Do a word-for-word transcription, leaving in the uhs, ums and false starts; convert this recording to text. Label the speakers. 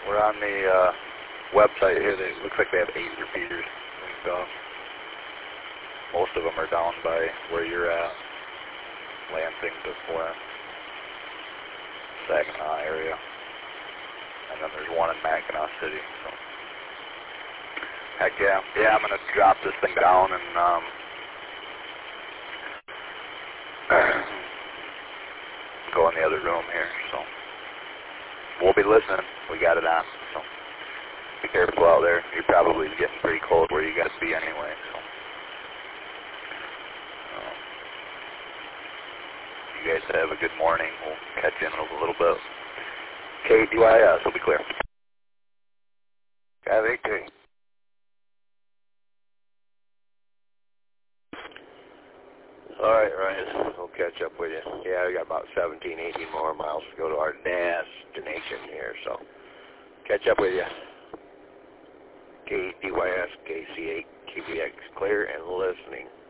Speaker 1: We're on the uh, website here. It looks like they have eight repeaters. So most of them are down by where you're at, Lansing to Flint, Saginaw area, and then there's one in Mackinac City. So heck yeah, yeah. I'm gonna drop this thing down and um, go in the other room here. So we'll be listening. We got it on. So be careful out there. You're probably getting pretty cold where you got to be anyway. So um, you guys have a good morning. We'll catch you in a little bit. K D Y S will be clear.
Speaker 2: five eight three. All right, Ryan, we'll catch up with you. Yeah, we got about seventeen, eighteen more miles to go to our destination here, so catch up with you. K D Y S, K C eight, Q B X, clear and listening.